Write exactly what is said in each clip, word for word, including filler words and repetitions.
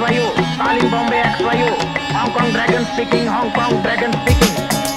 Y U, calling Bombay X Y U, Hong Kong Dragon speaking, Hong Kong Dragon speaking.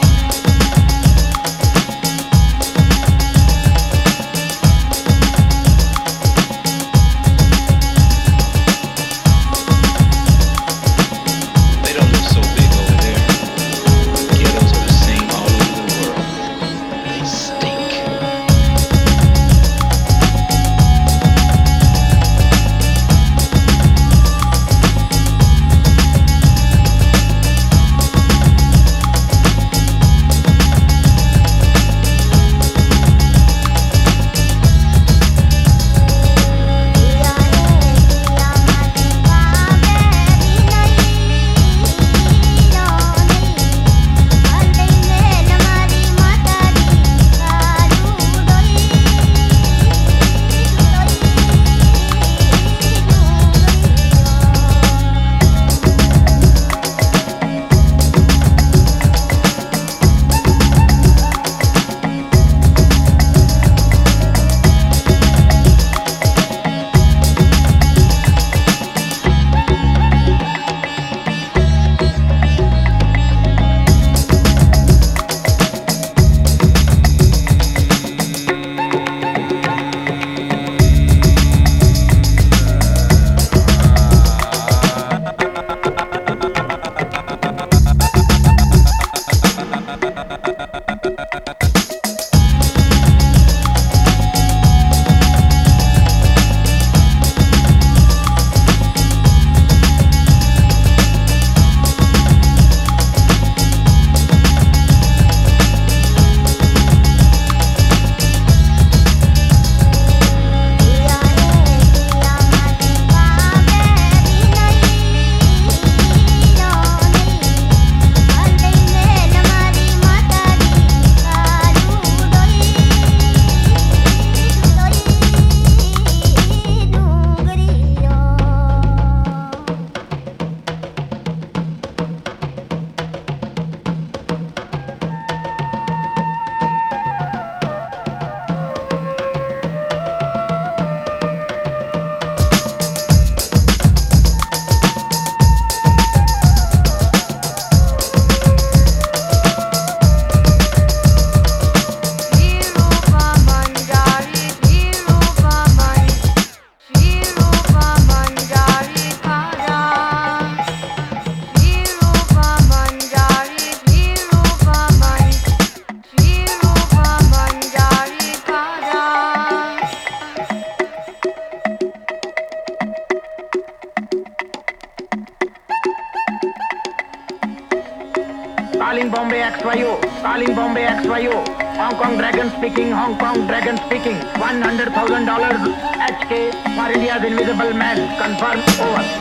Calling Bombay X Y U, calling Bombay X Y U, Hong Kong Dragon speaking, Hong Kong Dragon speaking, one hundred thousand dollars H K for India's Invisible Man, confirm, over.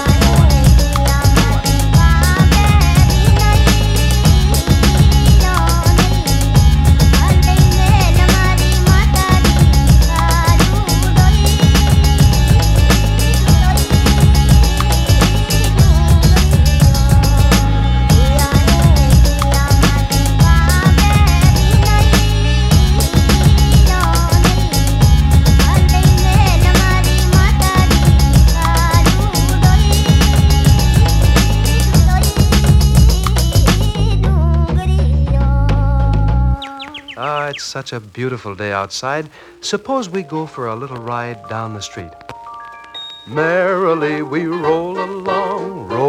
Ah, it's such a beautiful day outside. Suppose we go for a little ride down the street. Merrily we roll along, roll